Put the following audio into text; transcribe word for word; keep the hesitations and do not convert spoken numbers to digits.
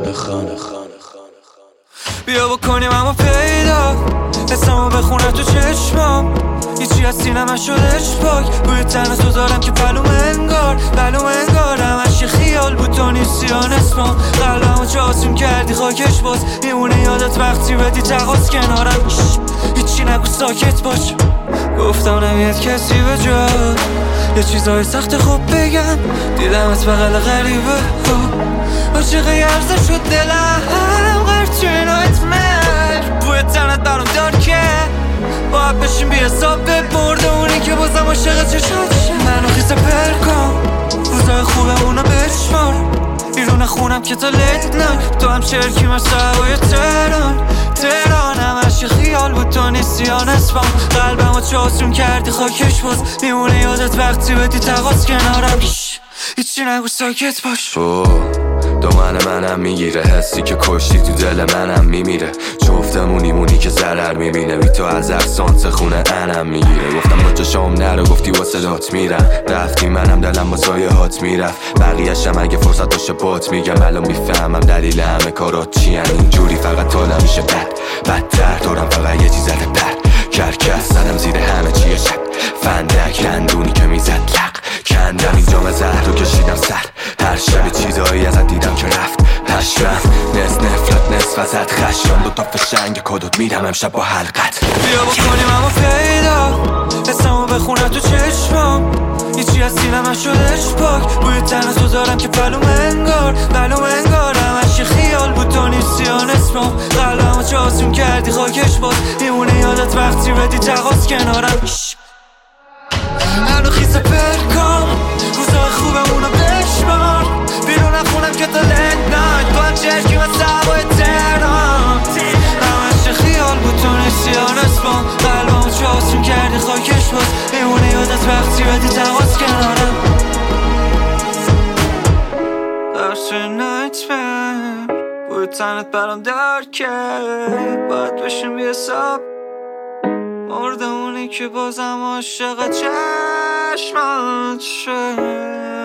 بخوان. بیا بکنیم اما پیدا اسمو بخونم تو چشمام، هیچی از سینم شدش پاک. روی تن تو دارم که پلوم انگار پلوم انگار همش یه خیال بود تو نیستی آن اسمم. قلبمو چه آسون کردی خاکش باز میمونه یادت وقتی بدی تقاس کنارم. هیچی نگو ساکت باش، گفتم نمیاد کسی به جا. یه چیزای سخت خوب بگم دیدمت بغل غریبه عاشق یرزه شد دلم قرچه نایتمر. بوی تنت برام دار که باید بشیم بی حساب ببرده اونی که بازم عاشق چشاشه. منو خیزه پر کن روزای خوبمونو بشمار، بیرون خونم که تا لیت نایت تو هم چرکی مثل هوای تهران. تهران همش خیال بود تو نیستی آن اسمم. قلبمو چه آسون کردی خاکش باز میمونه یادت وقتی بدی تقاس کنارم. هیچی نگو ساکت باش. دو من منم میگیره حسی که کشتی تو دل منم میمیره. جفتمونی مونی که ضرر میبینه بی تو از افسانس خونه انم میگیره. گفتم با چشام نرو گفتی واسه دات میرم رفتی منم دلم با سایه هات میرفت. بقیه‌شم اگه فرصت باشه بات میگم الان میفهمم دلیل همه کارات چی ان. اینجوری فقط تا نمیشه بد بدتر دارم فقط یه چیز زده پر کرکس زدم زیر همه چیه شد فندک لندونی که میزد لق کندم اینجا من زهر رو کشیدم سر هر شب چیزایی ازت دیدم که رفت هشمم نصف نفلت نصف ازت خشم دو تا فشنگ کدوت میدم امشب با حلقت. بیا بکنیم اما پیدا اسمو بخونم تو چشمام، هیچی از سینم شدش پاک. بوی تن تو دارم که پلوم انگار پلوم انگار همش یه خیال بود تو نیستی آن اسمم. قلبمو چه آسون کردی خاکش باز میمونه یادت وقتی بدی تقاس کنارم. منو خیزه پر کن روزای خوبمونو بشمار، بیرون خونم که تا لیت نایت تو هم چرکی مثل هوای تهران. همش خیال بود تو نیستی آن اسمم. قلبمو چه آسون کردی خاکش باز میمونه یادت وقتی بدی تقاس کنارم. درس نایتمر بوی تنت برام دار که باید بشیم بی حساب مرده اونی که بازم عاشق چشمات شد.